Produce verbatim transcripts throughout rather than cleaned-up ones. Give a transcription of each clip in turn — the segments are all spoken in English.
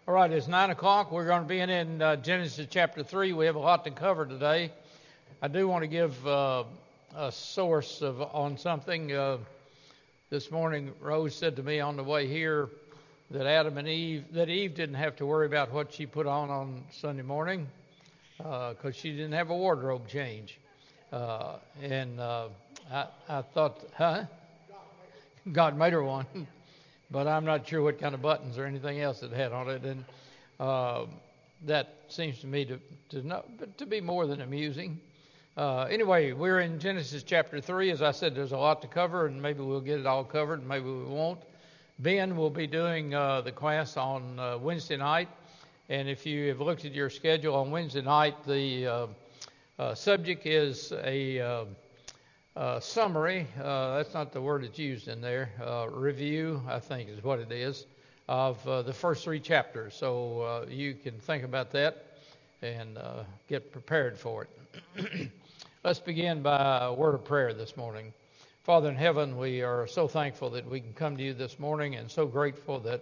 All right, it's nine o'clock. We're going to be in, in uh, Genesis chapter three. We have a lot to cover today. I do want to give uh, a source of on something. Uh, this morning, Rose said to me on the way here that Adam and Eve, that Eve didn't have to worry about what she put on on Sunday morning because uh, she didn't have a wardrobe change. Uh, and uh, I, I thought, huh? God made her one. But I'm not sure what kind of buttons or anything else it had on it, and uh, that seems to me to to, not, to be more than amusing. Uh, anyway, we're in Genesis chapter three. As I said, there's a lot to cover, and maybe we'll get it all covered, and maybe we won't. Ben will be doing uh, the class on uh, Wednesday night, and if you have looked at your schedule on Wednesday night, the uh, uh, subject is a uh, Uh, summary, uh, that's not the word that's used in there, uh, review, I think is what it is, of uh, the first three chapters. So uh, you can think about that and uh, get prepared for it. Let's begin by a word of prayer this morning. Father in heaven, we are so thankful that we can come to you this morning and so grateful that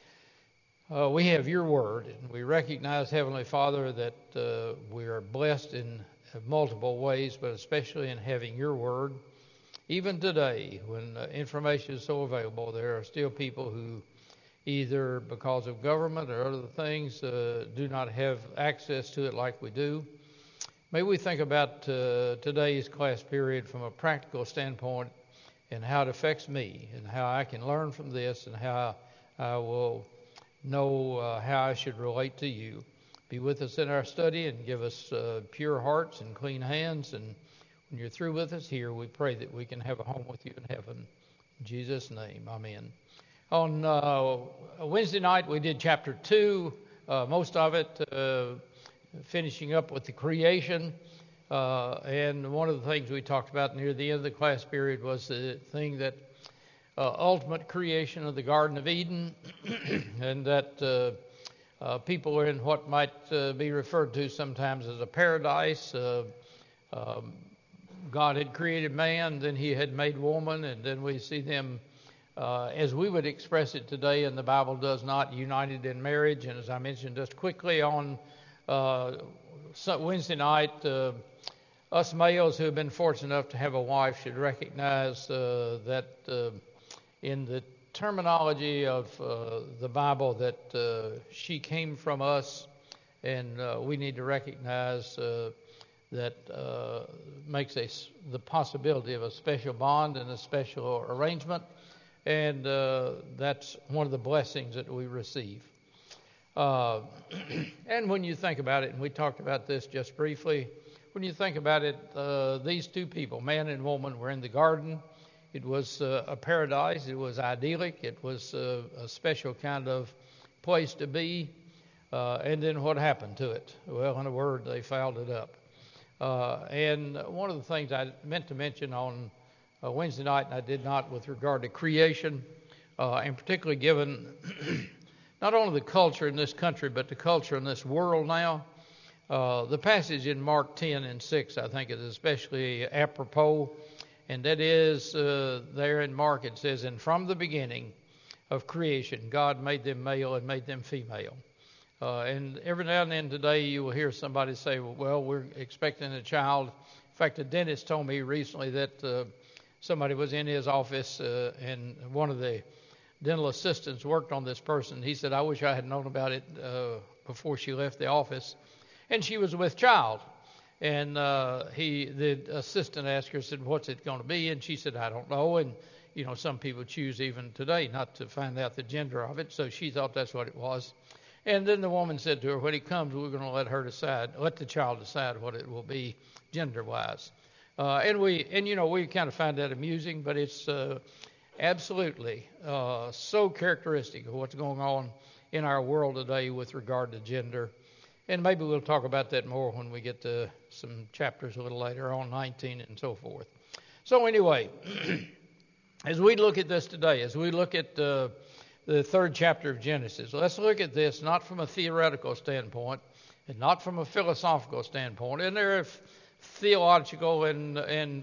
uh, we have your word. And we recognize, Heavenly Father, that uh, we are blessed in multiple ways, but especially in having your word. Even today, when uh, information is so available, there are still people who either because of government or other things uh, do not have access to it like we do. May we think about uh, today's class period from a practical standpoint and how it affects me and how I can learn from this and how I will know uh, how I should relate to you. Be with us in our study and give us uh, pure hearts and clean hands. And when you're through with us here, we pray that we can have a home with you in heaven. In Jesus' name, amen. On uh, Wednesday night, we did chapter two, uh, most of it uh, finishing up with the creation. Uh, and one of the things we talked about near the end of the class period was the thing that uh, ultimate creation of the Garden of Eden, and that uh, Uh, people are in what might uh, be referred to sometimes as a paradise. Uh, um, God had created man, then he had made woman, and then we see them, uh, as we would express it today, and the Bible does not, united in marriage. And as I mentioned just quickly on uh, Wednesday night, uh, us males who have been fortunate enough to have a wife should recognize uh, that uh, in the terminology of uh, the Bible that uh, she came from us, and uh, we need to recognize uh, that uh, makes a, the possibility of a special bond and a special arrangement, and uh, that's one of the blessings that we receive. Uh, and when you think about it, and we talked about this just briefly, when you think about it, uh, these two people, man and woman, were in the garden. It was uh, a paradise. It was idyllic. It was uh, a special kind of place to be. Uh, and then what happened to it? Well, in a word, they fouled it up. Uh, and one of the things I meant to mention on uh, Wednesday night, and I did not with regard to creation, uh, and particularly given not only the culture in this country, but the culture in this world now, uh, the passage in Mark ten and six, I think, is especially apropos. And that is, uh, there in Mark it says, and from the beginning of creation, God made them male and made them female. Uh, and every now and then today you will hear somebody say, well, we're expecting a child. In fact, a dentist told me recently that uh, somebody was in his office uh, and one of the dental assistants worked on this person. He said, I wish I had known about it uh, before she left the office. And she was with child. And uh, he, the assistant asked her, said, what's it going to be? And she said, I don't know. And, you know, some people choose even today not to find out the gender of it. So she thought that's what it was. And then the woman said to her, when he comes, we're going to let her decide, let the child decide what it will be gender-wise. Uh, and we, and you know, we kind of find that amusing, but it's uh, absolutely uh, so characteristic of what's going on in our world today with regard to gender. And maybe we'll talk about that more when we get to some chapters a little later on, nineteen and so forth. So anyway, as we look at this today, as we look at uh, the third chapter of Genesis, let's look at this not from a theoretical standpoint and not from a philosophical standpoint. And there are theological and, and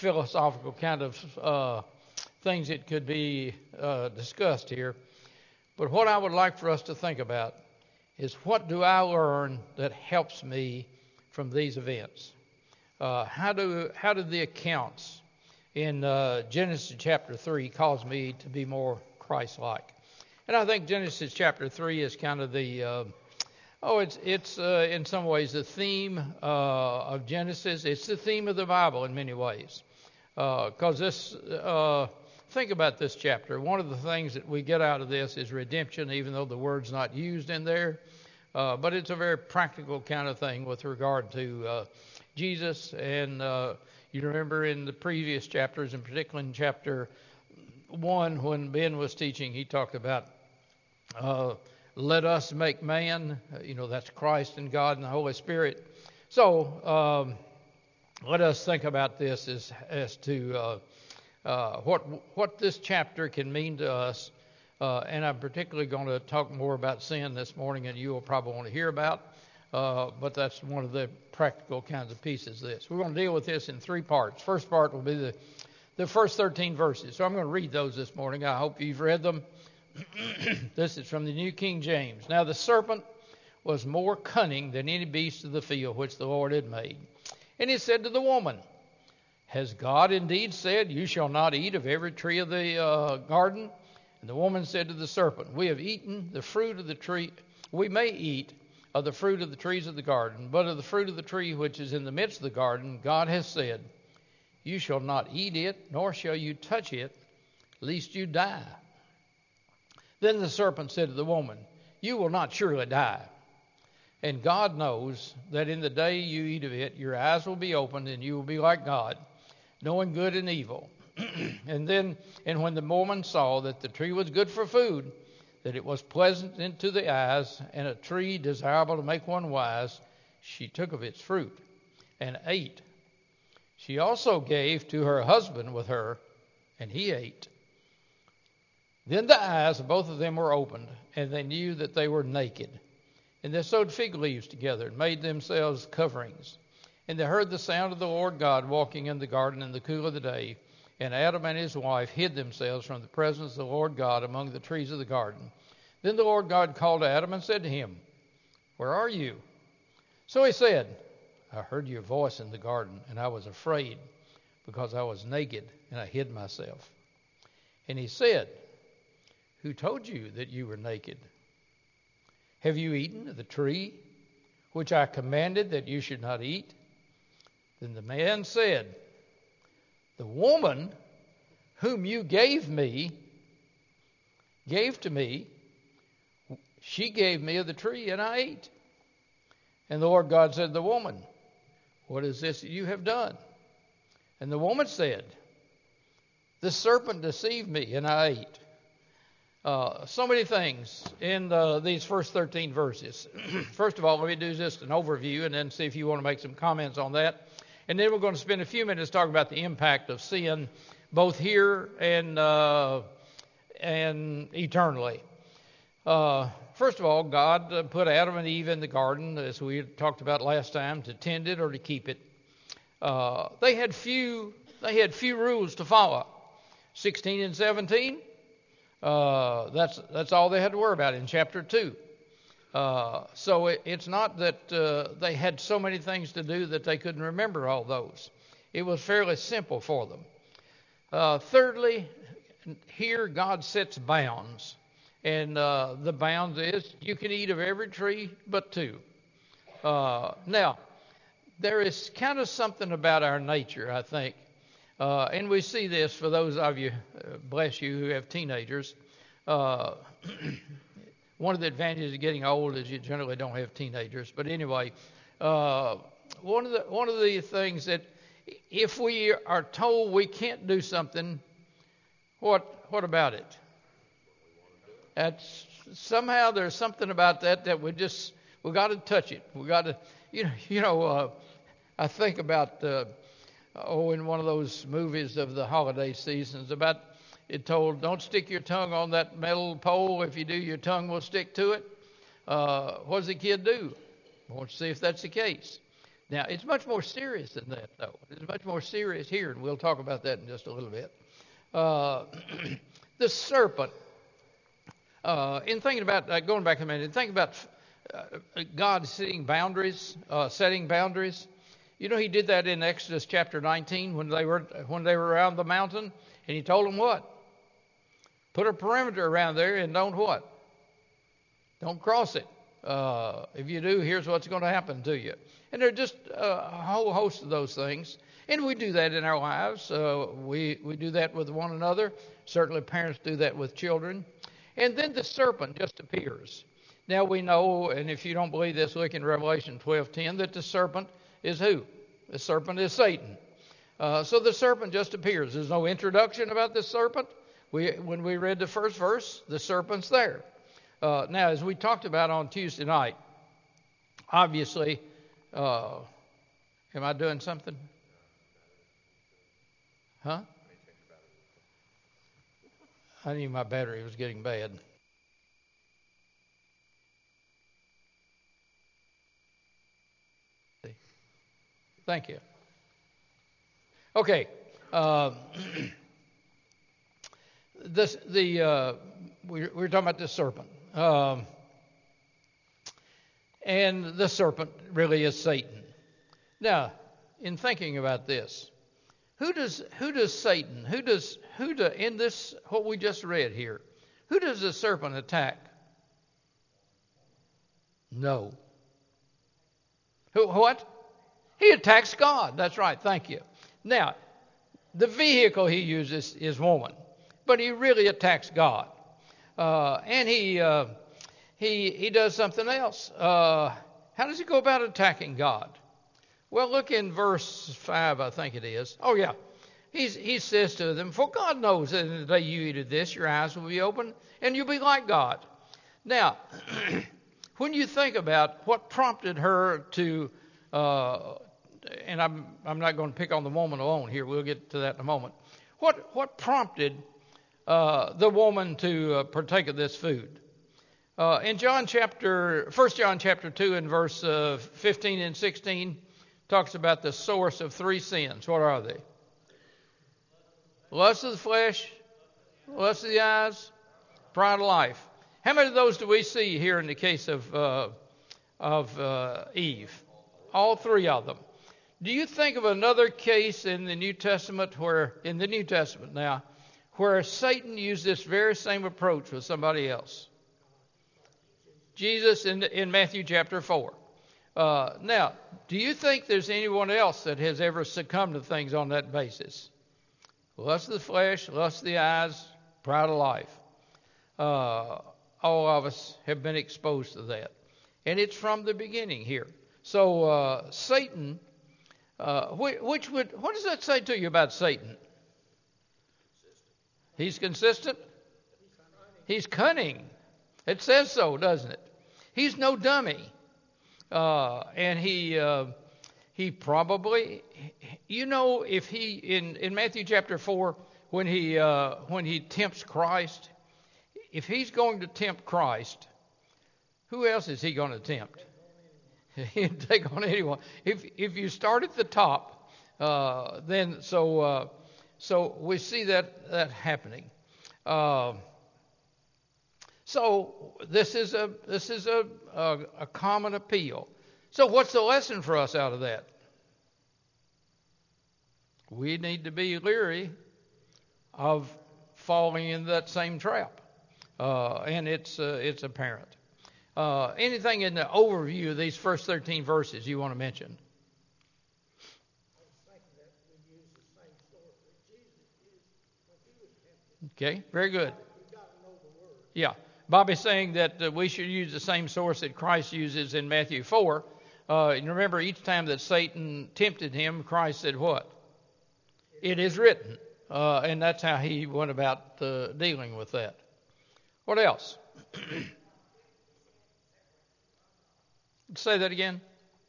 philosophical kind of uh, things that could be uh, discussed here. But what I would like for us to think about is, what do I learn that helps me from these events? Uh, how do how do the accounts in uh, Genesis chapter three cause me to be more Christ-like? And I think Genesis chapter three is kind of the uh, oh, it's it's uh, in some ways the theme uh, of Genesis. It's the theme of the Bible in many ways, because uh, this. Uh, think about this chapter. One of the things that we get out of this is redemption, even though the word's not used in there. Uh, but it's a very practical kind of thing with regard to uh, Jesus. And uh, you remember in the previous chapters, and particularly in chapter one, when Ben was teaching, he talked about uh, let us make man. Uh, you know, that's Christ and God and the Holy Spirit. So um, let us think about this as, as to uh, uh, what what this chapter can mean to us. Uh, and I'm particularly going to talk more about sin this morning, and you will probably want to hear about. Uh, but that's one of the practical kinds of pieces of this. We're going to deal with this in three parts. First part will be the, the first thirteen verses. So I'm going to read those this morning. I hope you've read them. This is from the New King James. Now the serpent was more cunning than any beast of the field which the Lord had made. And he said to the woman, has God indeed said, you shall not eat of every tree of the uh, garden? And the woman said to the serpent, we have eaten the fruit of the tree. We may eat of the fruit of the trees of the garden, but of the fruit of the tree which is in the midst of the garden, God has said, you shall not eat it, nor shall you touch it, lest you die. Then the serpent said to the woman, you will not surely die. And God knows that in the day you eat of it, your eyes will be opened, and you will be like God, knowing good and evil. And then, and when the woman saw that the tree was good for food, that it was pleasant into the eyes, and a tree desirable to make one wise, she took of its fruit and ate. She also gave to her husband with her, and he ate. Then the eyes of both of them were opened, and they knew that they were naked. And they sewed fig leaves together and made themselves coverings. And they heard the sound of the Lord God walking in the garden in the cool of the day. And Adam and his wife hid themselves from the presence of the Lord God among the trees of the garden. Then the Lord God called to Adam and said to him, where are you? So he said, I heard your voice in the garden, and I was afraid, because I was naked, and I hid myself. And he said, who told you that you were naked? Have you eaten of the tree which I commanded that you should not eat? Then the man said, the woman whom you gave me, gave to me, she gave me of the tree, and I ate. And the Lord God said to the woman, what is this that you have done? And the woman said, the serpent deceived me, and I ate. Uh, so many things in uh, these first thirteen verses. First of all, let me do just an overview and then see if you want to make some comments on that. And then we're going to spend a few minutes talking about the impact of sin, both here and uh, and eternally. Uh, first of all, God uh, put Adam and Eve in the garden, as we talked about last time, to tend it or to keep it. Uh, they had few. They had few rules to follow. Sixteen and seventeen. Uh, that's that's all they had to worry about in chapter two. Uh, so it, it's not that uh, they had so many things to do that they couldn't remember all those. It was fairly simple for them. Uh, thirdly, here God sets bounds. And uh, the bounds is you can eat of every tree but two. Uh, now, there is kind of something about our nature, I think. Uh, and we see this for those of you, uh, bless you, who have teenagers. Uh, one of the advantages of getting old is you generally don't have teenagers. But anyway, uh, one of the one of the things that if we are told we can't do something, what what about it? That's somehow there's something about that that we just we got to touch it. We got to, you know, you know. Uh, I think about. Uh, Oh, in one of those movies of the holiday seasons, about it told, don't stick your tongue on that metal pole. If you do, your tongue will stick to it. Uh, what does the kid do? I want to see if that's the case. Now, it's much more serious than that, though. It's much more serious here, and we'll talk about that in just a little bit. Uh, the serpent. uh, in thinking about, uh, going back a minute, think about uh, God setting boundaries, uh, setting boundaries. You know, he did that in Exodus chapter nineteen when they were when they were around the mountain, and he told them what? Put a perimeter around there and don't what? Don't cross it. Uh, if you do, here's what's going to happen to you. And there are just uh, a whole host of those things. And we do that in our lives. Uh, we, we do that with one another. Certainly parents do that with children. And then the serpent just appears. Now we know, and if you don't believe this, look in Revelation twelve ten, that the serpent is who? The serpent is Satan. Uh, so the serpent just appears. There's no introduction about the serpent. We, when we read the first verse, the serpent's there. Uh, now, as we talked about on Tuesday night, obviously, uh, am I doing something? Huh? I knew my battery was getting bad. Thank you. Okay. Uh, this the uh, we, we were talking about the serpent, um, and the serpent really is Satan. Now, in thinking about this, who does who does Satan who does who do, in this what we just read here? Who does the serpent attack? No. Who what? He attacks God. That's right. Thank you. Now, the vehicle he uses is woman, but he really attacks God, uh, and he uh, he he does something else. Uh, how does he go about attacking God? Well, look in verse five, I think it is. Oh yeah, He's, he says to them, "For God knows that in the day you eat of this, your eyes will be open, and you'll be like God." Now, when you think about what prompted her to uh, and I'm I'm not going to pick on the woman alone here. We'll get to that in a moment. What what prompted uh, the woman to uh, partake of this food? Uh, in John chapter, First John chapter two and verse uh, fifteen and sixteen, talks about the source of three sins. What are they? Lust of the flesh, lust of the eyes, pride of life. How many of those do we see here in the case of uh, of uh, Eve? All three of them. Do you think of another case in the New Testament where, in the New Testament now, where Satan used this very same approach with somebody else? Jesus in, in Matthew chapter four. Uh, now, do you think there's anyone else that has ever succumbed to things on that basis? Lust of the flesh, lust of the eyes, pride of life. Uh, all of us have been exposed to that. And it's from the beginning here. So uh, Satan, uh, which, which would, what does that say to you about Satan? He's consistent. He's cunning. It says so, doesn't it? He's no dummy. Uh, and he uh, he probably, you know, if he, in, in Matthew chapter four, when he uh, when he tempts Christ, if he's going to tempt Christ, who else is he going to tempt? He'd take on anyone. If if you start at the top, uh, then so uh, so we see that that happening. Uh, so this is a this is a, a a common appeal. So what's the lesson for us out of that? We need to be leery of falling in that same trap, uh, and it's uh, it's apparent. Uh, anything in the overview of these first thirteen verses you want to mention? Okay, very good. Yeah, Bobby's saying that uh, we should use the same source that Christ uses in Matthew four. Uh, and remember, each time that Satan tempted him, Christ said what? It is written. Uh, and that's how he went about uh, dealing with that. What else? Say that again.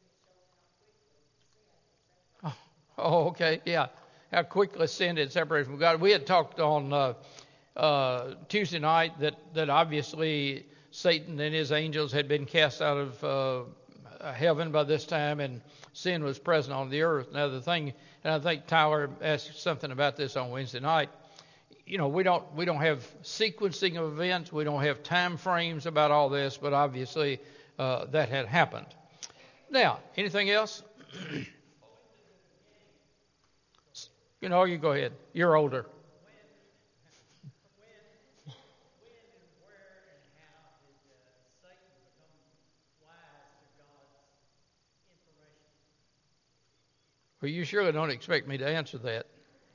Oh, oh, okay, yeah. How quickly sin did separate from God. We had talked on uh, uh, Tuesday night that, that obviously Satan and his angels had been cast out of uh, heaven by this time, and sin was present on the earth. Now the thing, and I think Tyler asked something about this on Wednesday night. you know, we don't we don't have sequencing of events. We don't have time frames about all this, but obviously uh, that had happened. Now, anything else? You know, you go ahead. You're older. Well, you surely don't expect me to answer that.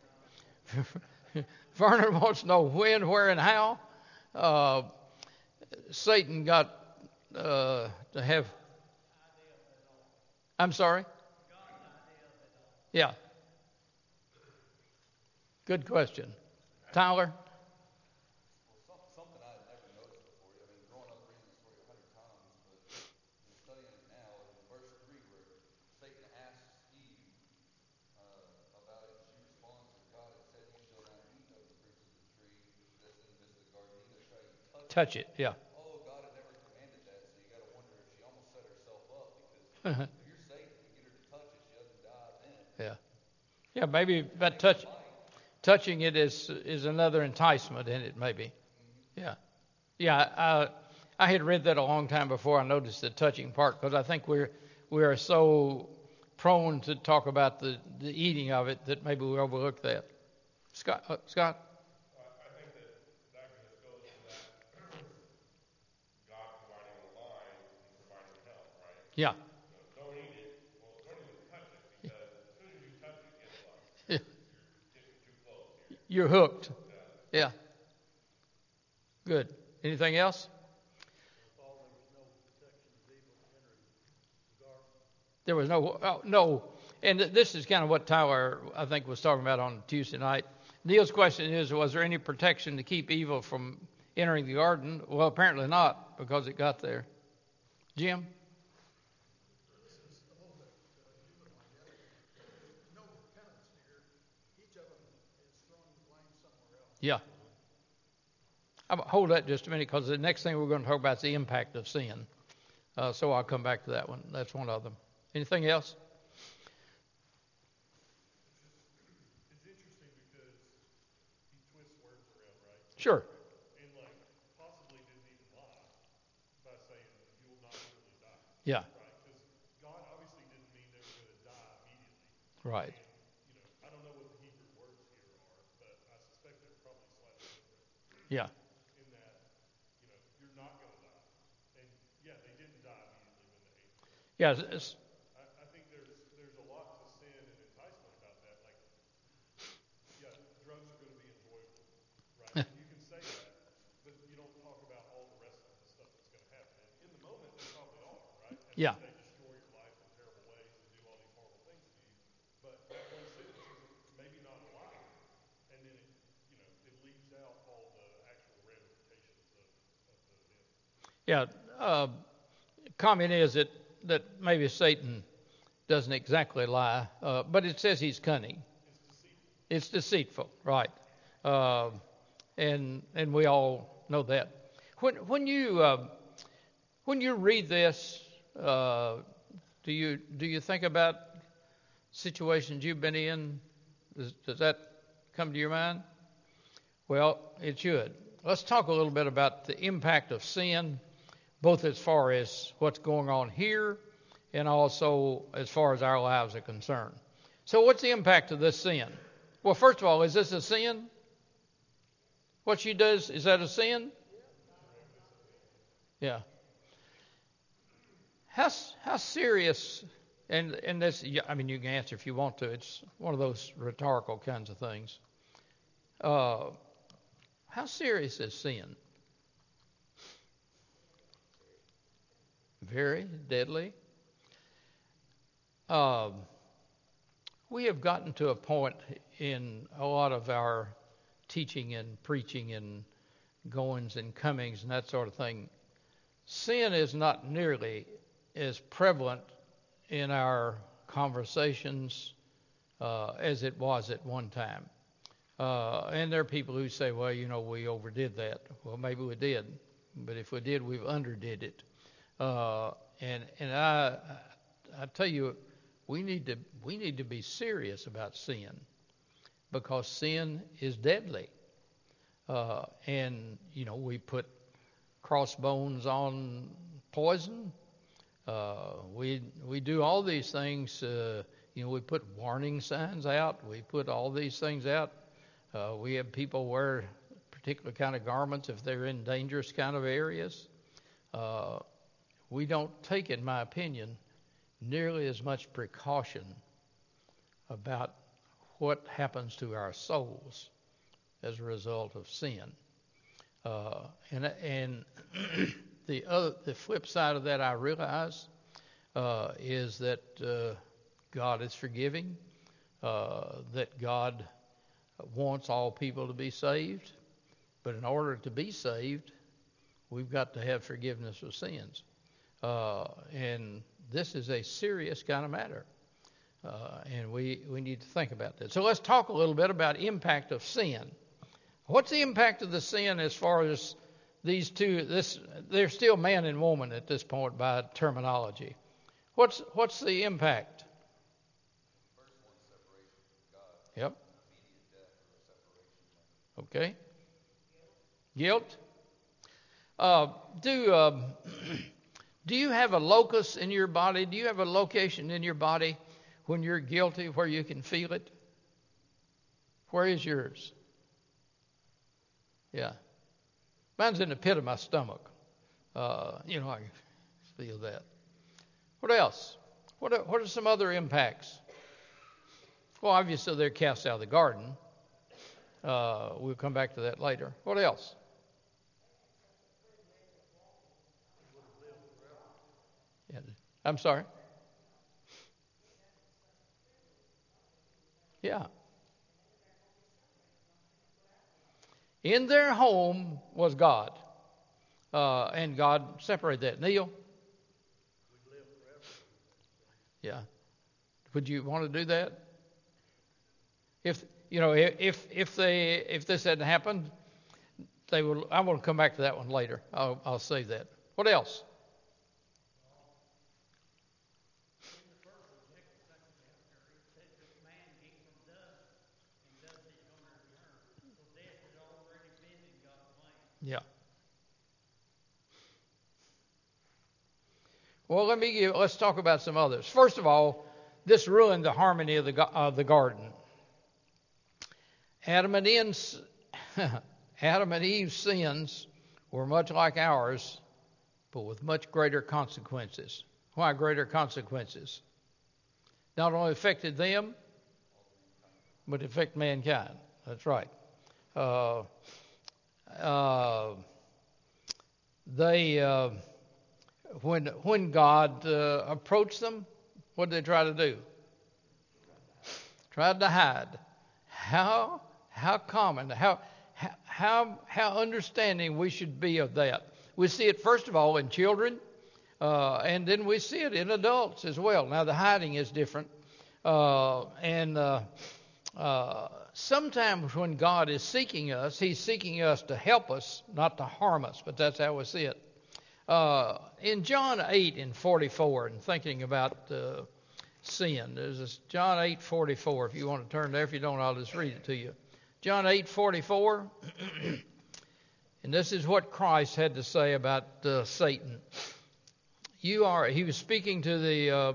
Vernon wants to know when, where, and how. Uh, Satan got uh, to have. I'm sorry? Yeah. Good question. Tyler? Touch it, yeah. Oh, God had never commanded that, so you got to wonder if she almost set herself up because if you're Satan, you get her to touch it, she doesn't die then. Yeah. Yeah, maybe that touch, touching it is is another enticement in it, maybe. Mm-hmm. Yeah. Yeah, I, I had read that a long time before I noticed the touching part because I think we're we are so prone to talk about the, the eating of it that maybe we overlook that. Scott? Uh, Scott? Yeah. No, don't eat it. Well, don't even touch it because as soon as you touch it, guess what? Yeah. You're getting too close here. You're hooked. Yeah. Yeah. Good. Anything else? There was no, oh, no. And th- this is kind of what Tyler, I think, was talking about on Tuesday night. Neil's question is, was there any protection to keep evil from entering the garden? Well, apparently not, because it got there. Jim? Yeah. I'm, hold that just a minute, because the next thing we're going to talk about is the impact of sin. Uh, so I'll come back to that one. That's one of them. Anything else? It's interesting because he twists words around, right? Sure. And like possibly didn't even lie by saying you will not surely die. Yeah. Right? Because God obviously didn't mean they were going to die immediately. Right. And, you know, I don't know what the Hebrew words here are, but I suspect they're probably slightly different. Yeah. In that, you know, you're not going to die. And yeah, they didn't die immediately when they ate the fruit. Yeah. It's, I, I think there's there's a lot to sin and enticement about that. Like, yeah, drugs are going to be enjoyable, right? And you can say that, but you don't talk about all the rest of the stuff that's going to happen. And in the moment, they probably are, right? And yeah. they destroy your life in terrible ways and do all these horrible things to you. But that one sentence is maybe not a lie, and then it, you know, it leaves out all the actual ramifications of, of the event. Yeah. Uh, comment is that, that maybe Satan doesn't exactly lie, uh, but it says he's cunning. It's deceitful. It's deceitful, right? Uh, and and we all know that. When when you uh, when you read this, uh, do you do you think about situations you've been in? Does, does that come to your mind? Well, it should. Let's talk a little bit about the impact of sin, both as far as what's going on here and also as far as our lives are concerned. So what's the impact of this sin? Well, first of all, is this a sin? What she does, is that a sin? Yeah. How how serious, and, and this, I mean, you can answer if you want to. It's one of those rhetorical kinds of things. Uh, how serious is sin? Very deadly. Um, we have gotten to a point in a lot of our teaching and preaching and goings and comings and that sort of thing. Sin is not nearly as prevalent in our conversations uh, as it was at one time. Uh, and there are people who say, well, you know, we overdid that. Well, maybe we did. But if we did, we've underdid it. Uh, and and I I tell you, we need to we need to be serious about sin, because sin is deadly. Uh, and, you know, we put crossbones on poison. Uh, we we do all these things. Uh, you know, we put warning signs out. We put all these things out. Uh, we have people wear particular kind of garments if they're in dangerous kind of areas. Uh, we don't take, in my opinion, nearly as much precaution about what happens to our souls as a result of sin. Uh, and and the other, the flip side of that, I realize, uh, is that uh, God is forgiving, uh, that God wants all people to be saved, but in order to be saved, we've got to have forgiveness of sins. Uh, and this is a serious kind of matter. Uh, and we, we need to think about that. So let's talk a little bit about impact of sin. What's the impact of the sin as far as these two? This they're still man and woman at this point by terminology. What's what's the impact? First one, separation from God. Yep. Immediate death or separation. Okay. Guilt. Uh, do uh, do you have a locus in your body? Do you have a location in your body when you're guilty where you can feel it? Where is yours? Yeah. Mine's in the pit of my stomach. Uh, you know, I feel that. What else? What are, what are some other impacts? Well, obviously they're cast out of the garden. Uh, we'll come back to that later. What else? Yeah. I'm sorry. Yeah. In their home was God. Uh, and God separated that. Neil? Yeah. Would you want to do that? If you know, if if they if this hadn't happened, they will. I want to come back to that one later. I'll I'll save that. What else? Yeah. Well, let me give, let's talk about some others. First of all, this ruined the harmony of the of the garden. Adam and Eve's, Adam and Eve's sins were much like ours, but with much greater consequences. Why greater consequences? Not only affected them, but affect mankind. That's right. Uh, uh, they, uh, when when God uh, approached them, what did they try to do? Tried to hide. How how common, how how how understanding we should be of that. We see it first of all in children, uh, and then we see it in adults as well. Now the hiding is different, uh, and uh, uh, sometimes when God is seeking us, He's seeking us to help us, not to harm us. But that's how we see it. Uh, in John eight and forty-four, and thinking about uh, sin, there's this John eight forty-four. If you want to turn there, if you don't, I'll just read it to you. John eight forty-four, and this is what Christ had to say about uh, Satan. You are. He was speaking to the uh,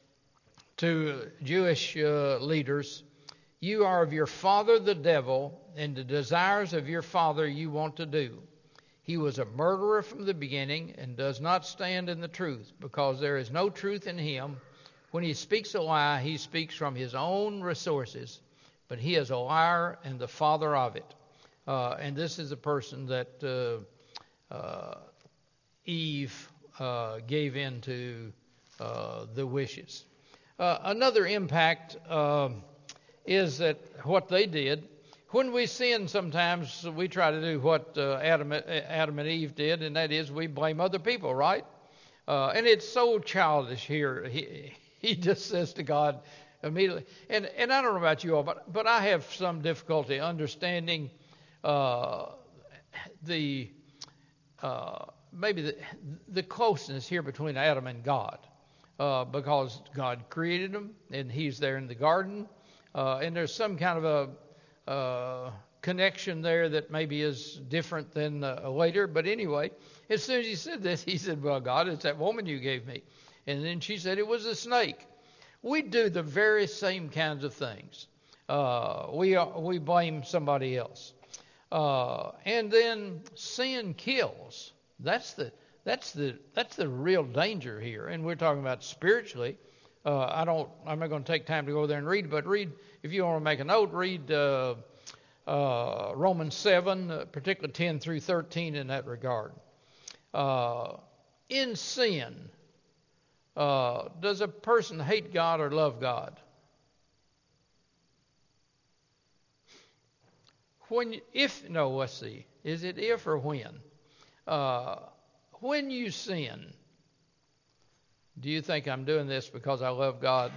to Jewish uh, leaders. You are of your father the devil, and the desires of your father you want to do. He was a murderer from the beginning and does not stand in the truth, because there is no truth in him. When he speaks a lie, he speaks from his own resources, but he is a liar and the father of it. Uh, and this is a person that uh, uh, Eve uh, gave in to uh, the wishes. Uh, another impact uh, is that what they did, when we sin sometimes we try to do what uh, Adam, Adam and Eve did, and that is we blame other people, right? Uh, and it's so childish here. He, he just says to God immediately, and, and I don't know about you all, but, but I have some difficulty understanding uh, the uh, maybe the, the closeness here between Adam and God, uh, because God created him, and he's there in the garden, uh, and there's some kind of a Uh, connection there that maybe is different than uh, later. But anyway, as soon as he said this, he said, well, God, it's that woman you gave me. And then she said it was a snake. We do the very same kinds of things. Uh, we are, we blame somebody else. Uh, and then sin kills. That's the that's the that's the real danger here. And we're talking about spiritually. Uh, I don't. I'm not going to take time to go there and read, but read if you want to make a note. Read uh, uh, Romans seven, uh, particularly ten through thirteen in that regard. Uh, in sin, uh, does a person hate God or love God? When, if, no, let's see. Is it if or when? Uh, when you sin, do you think I'm doing this because I love God?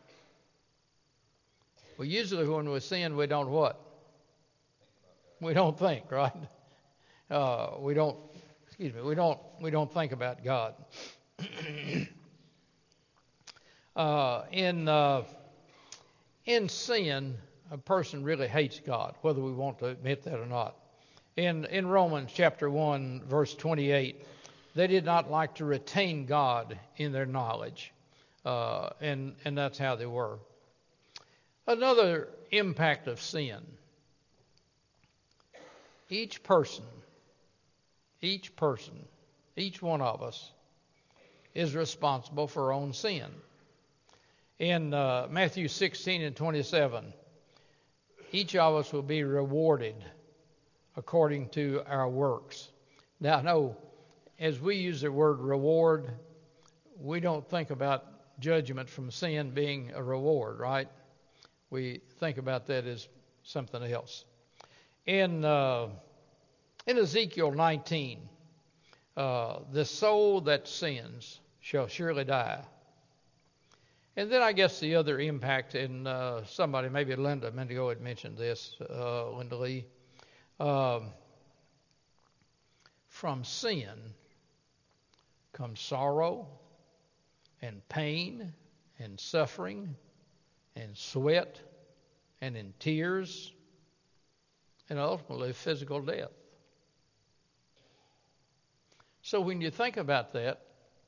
Well, usually when we sin, we don't what? We don't think, right? Uh, we don't, excuse me, we don't, we don't think about God. uh, in, uh, in sin, a person really hates God, whether we want to admit that or not. In in Romans chapter one, verse twenty-eight, they did not like to retain God in their knowledge, uh, and and that's how they were. Another impact of sin. Each person, each person, each one of us is responsible for our own sin. In uh, Matthew sixteen and twenty-seven, each of us will be rewarded according to our works. Now, I know as we use the word reward, we don't think about judgment from sin being a reward, right? We think about that as something else. In uh, in Ezekiel nineteen, uh, the soul that sins shall surely die. And then I guess the other impact, and uh, somebody, maybe Linda a minute ago had mentioned this, uh, Linda Lee, um, from sin comes sorrow and pain and suffering and sweat and in tears and ultimately physical death. So when you think about that,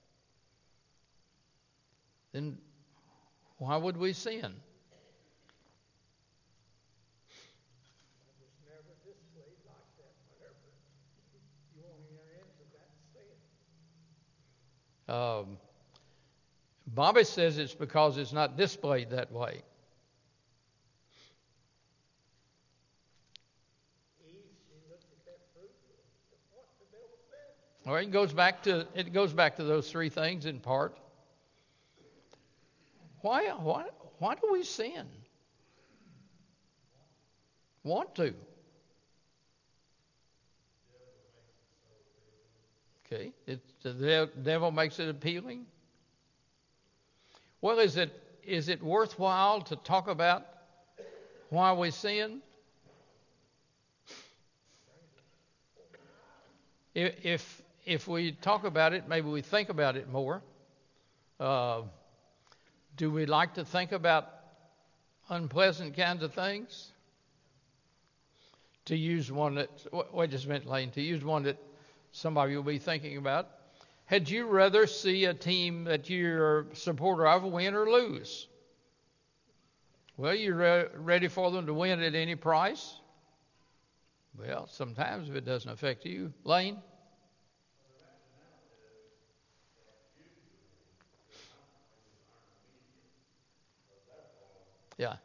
then why would we sin? It was never displayed like that. Whatever you want to enter into that sin. Um, Bobby says it's because it's not displayed that way. Eve, she looked at that fruit. What the devil said. All right, it goes back to it goes back to those three things in part. Why why why do we sin? Want to. Okay, it, the devil makes it appealing. Well, is it is it worthwhile to talk about why we sin? If if we talk about it, maybe we think about it more. Uh, do we like to think about unpleasant kinds of things? To use one that, wait just a minute, Lane, to use one that somebody will be thinking about. Had you rather see a team that you're a supporter of win or lose? Well, you're re- ready for them to win at any price? Well, sometimes if it doesn't affect you. Lane? Yeah.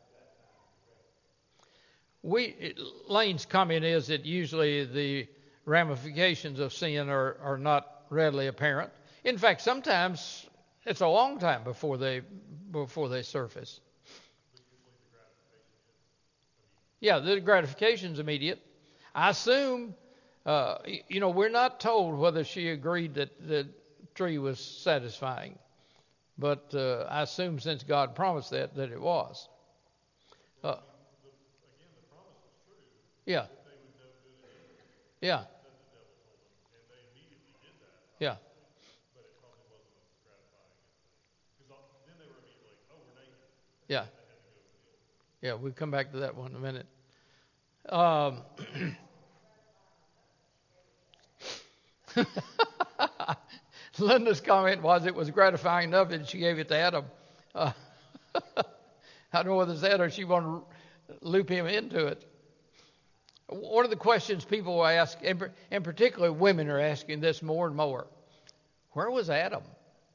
We it, Lane's comment is that usually the ramifications of sin are, are not readily apparent. In fact, sometimes it's a long time before they before they surface. Yeah, the gratification's immediate. I assume, uh, you know, we're not told whether she agreed that the tree was satisfying, but uh, I assume since God promised that, that it was. Uh, yeah. Yeah. Yeah. Yeah. Yeah, we'll come back to that one in a minute. Um, Linda's comment was it was gratifying enough that she gave it to Adam. Uh, I don't know whether it's that or she wanted to loop him into it. One of the questions people will ask, and in particular women are asking this more and more, where was Adam?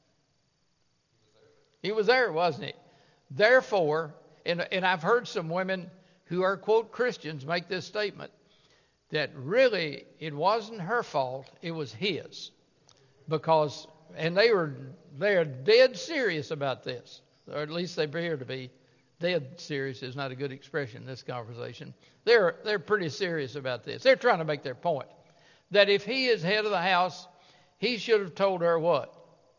He was there, wasn't he? Therefore, and, and I've heard some women who are, quote, Christians make this statement, that really it wasn't her fault, it was his. Because, and they were, they are dead serious about this, or at least they appear to be. Dead serious is not a good expression in this conversation. They're, they're pretty serious about this. They're trying to make their point. That if he is head of the house, he should have told her what?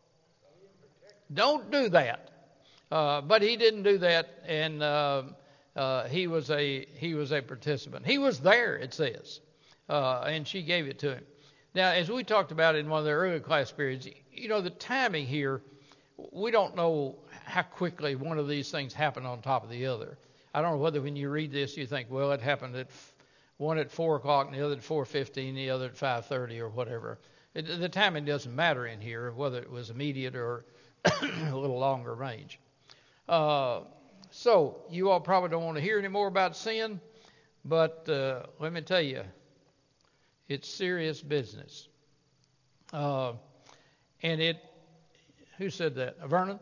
Don't do that. Uh, but he didn't do that, and uh, uh, he was a he was a participant. He was there, it says, uh, and she gave it to him. Now, as we talked about in one of the earlier class periods, you know, the timing here, we don't know how quickly one of these things happened on top of the other. I don't know whether when you read this you think, well, it happened at one at four o'clock and the other at four fifteen, the other at five thirty or whatever. It, the timing doesn't matter in here, whether it was immediate or a little longer range. Uh, so you all probably don't want to hear any more about sin, but uh, let me tell you, it's serious business. Uh, and it, who said that? Vernon?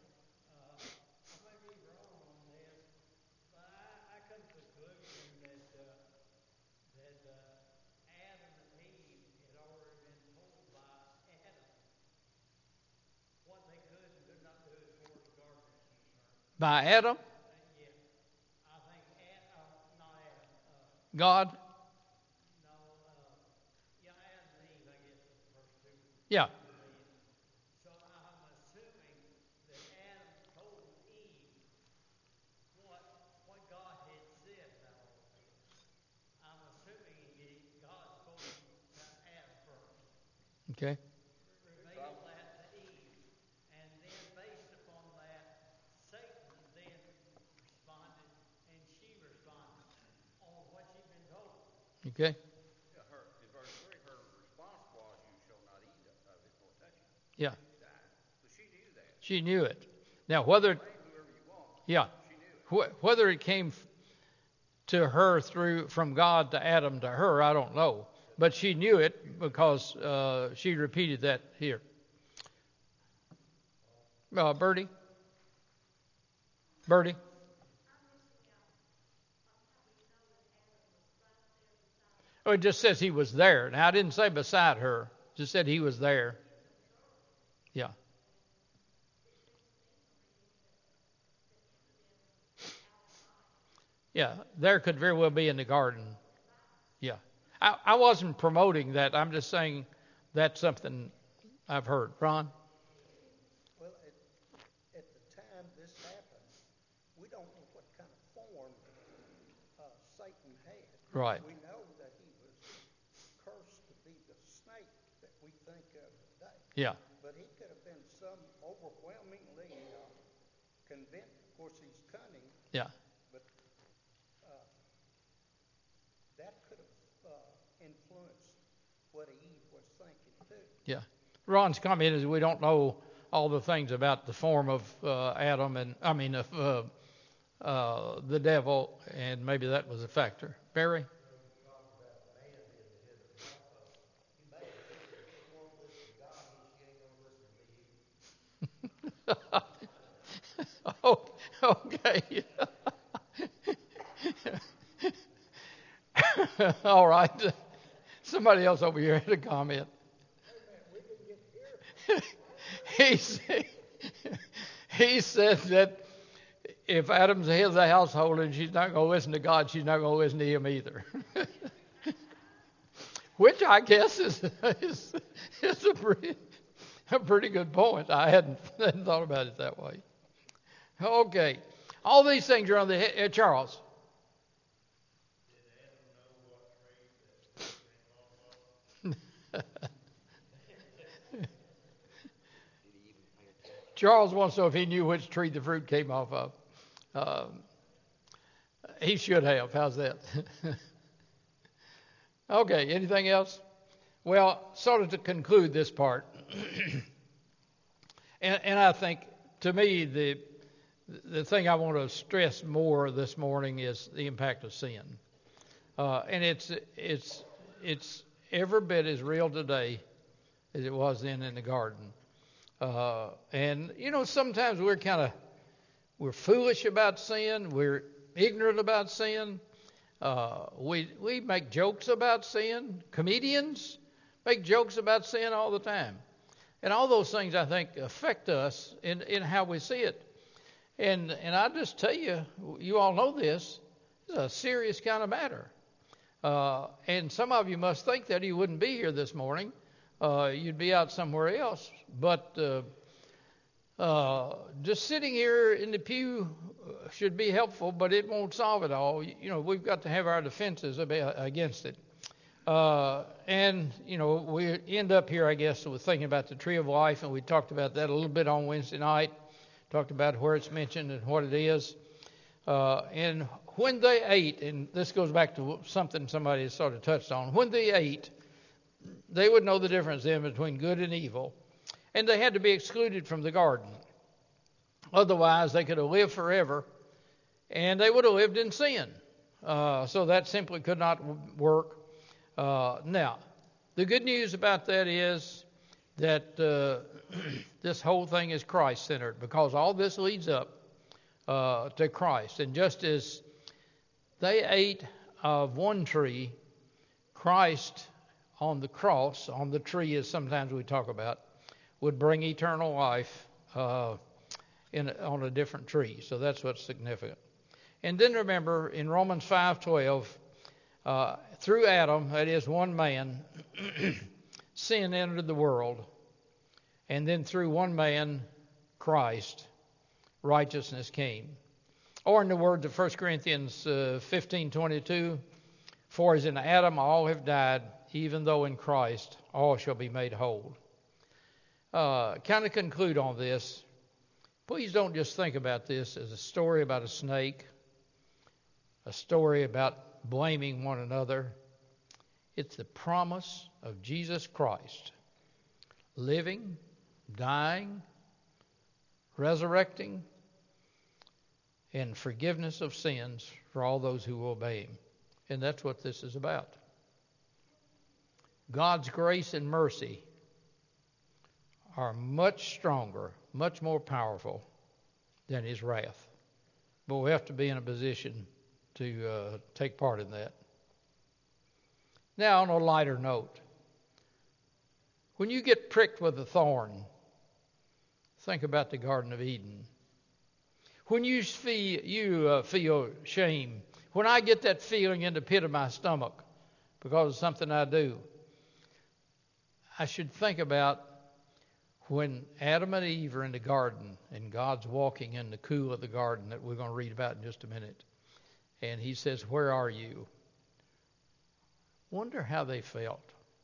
By Adam? God? Yeah. So I'm assuming that Adam told Eve what what God had said about all of this. I'm assuming he, God spoke to Adam first. Okay. Revealed that to Eve. And then based upon that, Satan then responded and she responded on what she'd been told. Okay. Yeah, her, in verse three, her response was, you shall not eat of it nor touch it. Yeah. So she knew that. She knew it. Now, whether, Whoever you want, yeah, she knew it. wh- whether it came to her through from God to Adam to her, I don't know. But she knew it because uh, she repeated that here. Uh, Bertie? Bertie? Oh, it just says he was there. Now, I didn't say beside her. It just said he was there. Yeah. Yeah, there could very well be in the garden. Yeah. I, I wasn't promoting that. I'm just saying that's something I've heard. Ron? Well, at, at the time this happened, we don't know what kind of form uh, Satan had. Right. We know that he was cursed to be the snake that we think of today. Yeah. But he could have been some overwhelmingly uh, convinced. Of course, he's cunning. Yeah. But uh, that could have uh, influenced what Eve was thinking too. Yeah. Ron's comment is we don't know all the things about the form of uh, Adam and, I mean, of uh, uh, the devil, and maybe that was a factor. Barry? Oh, okay. All right. Somebody else over here had a comment. he, said, he said that if Adam's the head of the household and she's not going to listen to God, she's not going to listen to him either. Which I guess is, is, is a, pretty, a pretty good point. I hadn't, hadn't thought about it that way. Okay. All these things are on the head. Uh, Charles. Charles wants to know if he knew which tree the fruit came off of. Um, he should have. How's that? Okay, anything else? Well, sort of to conclude this part, and, and I think, to me, the the thing I want to stress more this morning is the impact of sin. Uh, and it's it's it's every bit as real today as it was then in the garden. Uh, and, you know, sometimes we're kind of, we're foolish about sin. We're ignorant about sin. Uh, we we make jokes about sin. Comedians make jokes about sin all the time. And all those things, I think, affect us in, in how we see it. And and I just tell you, you all know this, it's a serious kind of matter. Uh, and some of you must think that you wouldn't be here this morning. Uh, you'd be out somewhere else. But uh, uh, just sitting here in the pew should be helpful, but it won't solve it all. You know, we've got to have our defenses against it. Uh, and, you know, we end up here, I guess, with thinking about the tree of life, and we talked about that a little bit on Wednesday night. Talked about where it's mentioned and what it is. Uh, and when they ate, and this goes back to something somebody has sort of touched on, when they ate, they would know the difference then between good and evil, and they had to be excluded from the garden. Otherwise, they could have lived forever, and they would have lived in sin. Uh, so that simply could not work. Uh, now, the good news about that is that uh, this whole thing is Christ-centered, because all this leads up uh, to Christ. And just as they ate of one tree, Christ on the cross, on the tree as sometimes we talk about, would bring eternal life uh, in on a different tree. So that's what's significant. And then remember, in Romans five twelve, uh, through Adam, that is one man, sin entered the world. And then through one man, Christ, righteousness came. Or in the words of First Corinthians uh, fifteen twenty-two, for as in Adam all have died, even though in Christ all shall be made whole. Uh, kind of conclude on this. Please don't just think about this as a story about a snake, a story about blaming one another. It's the promise of Jesus Christ, living, dying, resurrecting, and forgiveness of sins for all those who obey Him. And that's what this is about. God's grace and mercy are much stronger, much more powerful than His wrath. But we have to be in a position to uh, take part in that. Now, on a lighter note, when you get pricked with a thorn, think about the Garden of Eden. When you feel, you uh, feel shame, when I get that feeling in the pit of my stomach because of something I do, I should think about when Adam and Eve are in the garden and God's walking in the cool of the garden that we're going to read about in just a minute. And He says, where are you? Wonder how they felt.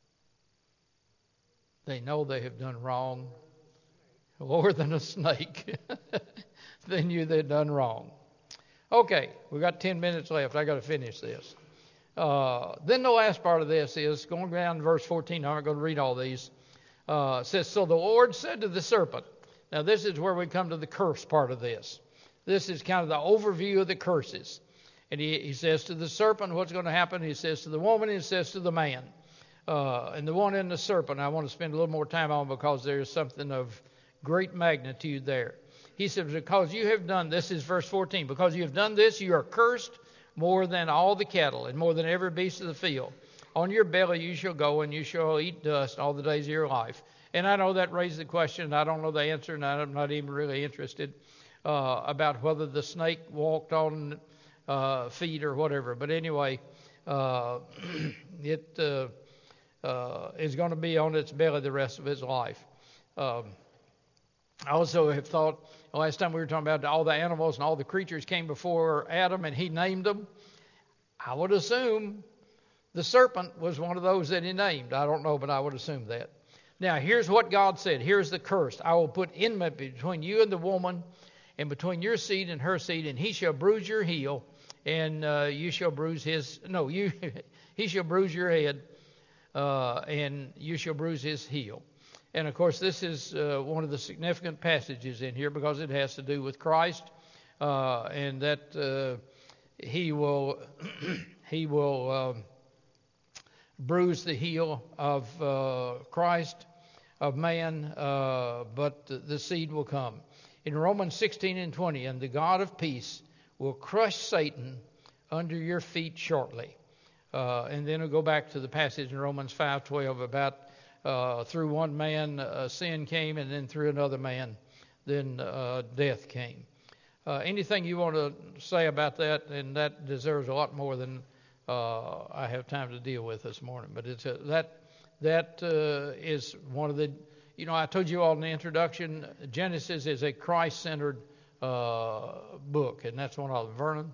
They know they have done wrong. Lower than a snake. They knew they'd done wrong. Okay, we've got ten minutes left. I got to finish this. Uh, then the last part of this is, going down to verse fourteen, I'm not going to read all these. Uh, it says, so the Lord said to the serpent. Now this is where we come to the curse part of this. This is kind of the overview of the curses. And he, he says to the serpent what's going to happen. He says to the woman, he says to the man. Uh, and the one in the serpent I want to spend a little more time on because there's something of great magnitude there. He says, because you have done, this is verse fourteen, because you have done this, you are cursed more than all the cattle and more than every beast of the field. On your belly you shall go, and you shall eat dust all the days of your life. And I know that raises the question, I don't know the answer, and I'm not even really interested uh, about whether the snake walked on uh, feet or whatever. But anyway, uh, it uh, uh, is going to be on its belly the rest of its life. Um, I also have thought, last time we were talking about all the animals and all the creatures came before Adam and he named them. I would assume the serpent was one of those that he named. I don't know, but I would assume that. Now, here's what God said. Here's the curse. I will put enmity between you and the woman, and between your seed and her seed, and he shall bruise your heel, and uh, you shall bruise his... No, you he shall bruise your head, uh, and you shall bruise his heel. And, of course, this is uh, one of the significant passages in here because it has to do with Christ, uh, and that uh, he will he will uh, bruise the heel of uh, Christ, of man, uh, but the seed will come. In Romans sixteen and twenty, and the God of peace will crush Satan under your feet shortly. Uh, and then we'll go back to the passage in Romans five twelve about uh, through one man uh, sin came, and then through another man then uh, death came. Uh, anything you want to say about that? And that deserves a lot more than uh, I have time to deal with this morning. But it's a, that that uh, is one of the, you know, I told you all in the introduction, Genesis is a Christ-centered uh, book, and that's one of them. Vernon?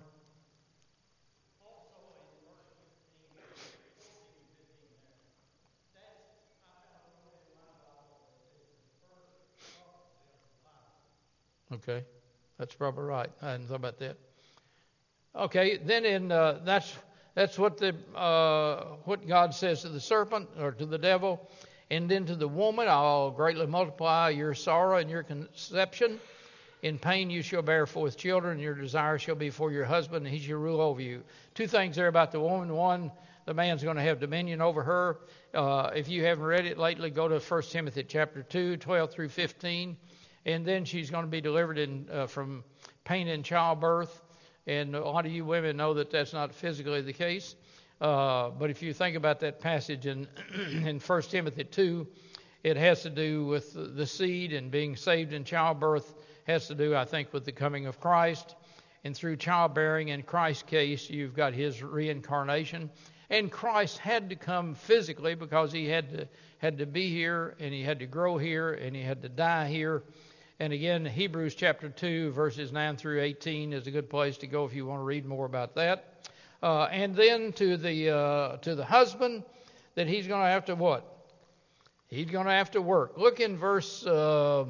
Okay, that's probably right. I hadn't thought about that. Okay, then in uh, that's that's what the uh, what God says to the serpent or to the devil, and then to the woman, I'll greatly multiply your sorrow and your conception. In pain you shall bear forth children, and your desire shall be for your husband, and he shall rule over you. Two things there about the woman. One, the man's going to have dominion over her. Uh, if you haven't read it lately, go to First Timothy chapter two, twelve through fifteen. And then she's going to be delivered in, uh, from pain in childbirth. And a lot of you women know that that's not physically the case. Uh, but if you think about that passage in, in First Timothy two, it has to do with the seed, and being saved in childbirth has to do, I think, with the coming of Christ. And through childbearing, in Christ's case, you've got his reincarnation. And Christ had to come physically because he had to, had to be here, and he had to grow here, and he had to die here. And again, Hebrews chapter two, verses nine through eighteen is a good place to go if you want to read more about that. Uh, and then to the uh, to the husband, that he's going to have to what? He's going to have to work. Look in verse uh,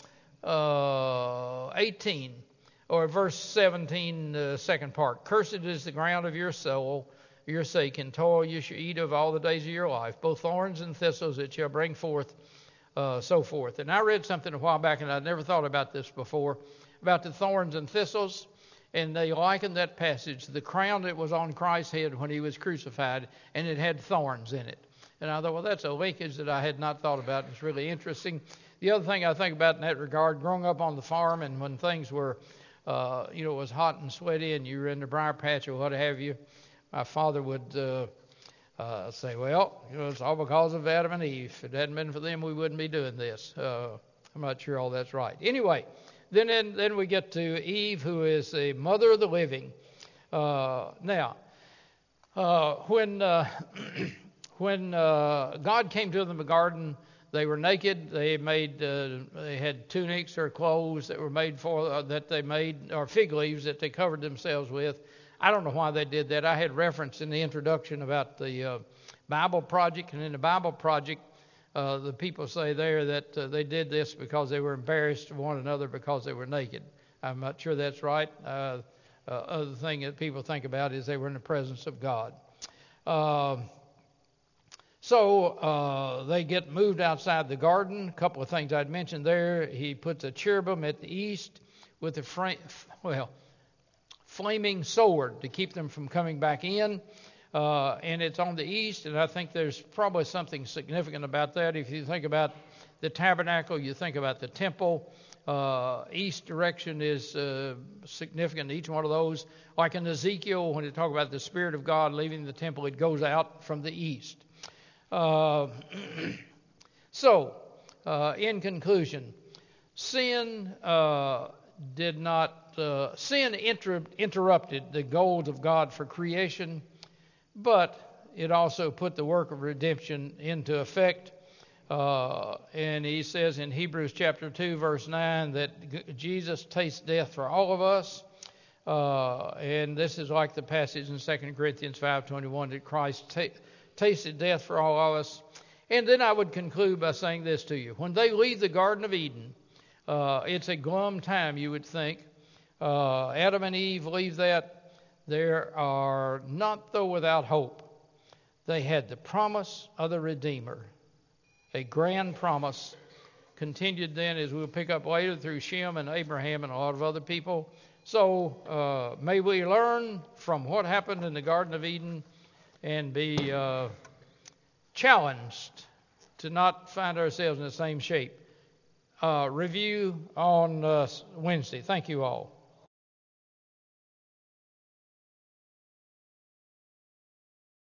uh, eighteen, or verse seventeen, uh, second part. Cursed is the ground of your soul, your sake, and toil you shall eat of all the days of your life. Both thorns and thistles it shall bring forth, Uh, so forth. And I read something a while back, and I'd never thought about this before, about the thorns and thistles, and they likened that passage to the crown that was on Christ's head when he was crucified, and it had thorns in it. And I thought, well, that's a linkage that I had not thought about. It's really interesting. The other thing I think about in that regard, growing up on the farm, and when things were, uh, you know, it was hot and sweaty, and you were in the briar patch or what have you, my father would uh, Uh, say, well, you know, it's all because of Adam and Eve. If it hadn't been for them, we wouldn't be doing this. Uh, I'm not sure all that's right. Anyway, then then, then we get to Eve, who is the mother of the living. Uh, now, uh, when uh, when uh, God came to them in the garden, they were naked. They made uh, they had tunics or clothes that were made for uh, that they made, or fig leaves that they covered themselves with. I don't know why they did that. I had reference in the introduction about the uh, Bible Project, and in the Bible Project, uh, the people say there that uh, they did this because they were embarrassed to one another because they were naked. I'm not sure that's right. Uh, uh, other thing that people think about is they were in the presence of God. Uh, so uh, they get moved outside the garden. A couple of things I'd mentioned there. He puts a cherubim at the east with a frame, well, flaming sword to keep them from coming back in, uh, and it's on the east, and I think there's probably something significant about that. If you think about the tabernacle, you think about the temple, uh, east direction is uh, significant in each one of those. Like in Ezekiel, when they talk about the Spirit of God leaving the temple, it goes out from the east. Uh, so, uh, in conclusion, sin uh, did not Uh, sin inter- interrupted the goals of God for creation, but it also put the work of redemption into effect. Uh, and he says in Hebrews chapter two, verse nine, that G- Jesus tastes death for all of us. Uh, and this is like the passage in Second Corinthians five twenty-one, that Christ ta- tasted death for all of us. And then I would conclude by saying this to you. When they leave the Garden of Eden, uh, it's a glum time, you would think. Uh, Adam and Eve leave that. They are not, though, without hope. they had the promise of the Redeemer, a grand promise. Continued then, as we'll pick up later, through Shem and Abraham and a lot of other people. So uh, may we learn from what happened in the Garden of Eden and be uh, challenged to not find ourselves in the same shape. Uh, review on uh, Wednesday. Thank you all.